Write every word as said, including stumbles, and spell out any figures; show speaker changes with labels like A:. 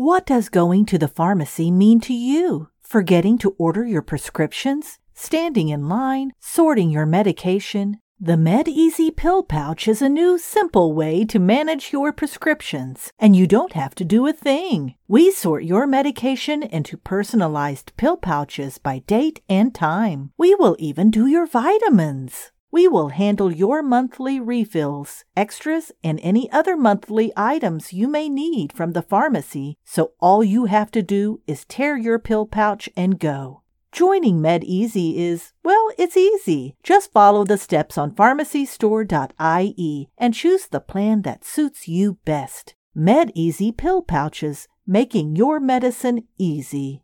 A: What does going to the pharmacy mean to you? Forgetting to order your prescriptions? Standing in line? Sorting your medication? The MedEasy Pill Pouch is a new, simple way to manage your prescriptions, and you don't have to do a thing. We sort your medication into personalized pill pouches by date and time. We will even do your vitamins. We will handle your monthly refills, extras, and any other monthly items you may need from the pharmacy, so all you have to do is tear your pill pouch and go. Joining MedEasy is, well, it's easy. Just follow the steps on pharmacy store dot I E and choose the plan that suits you best. MedEasy Pill Pouches, making your medicine easy.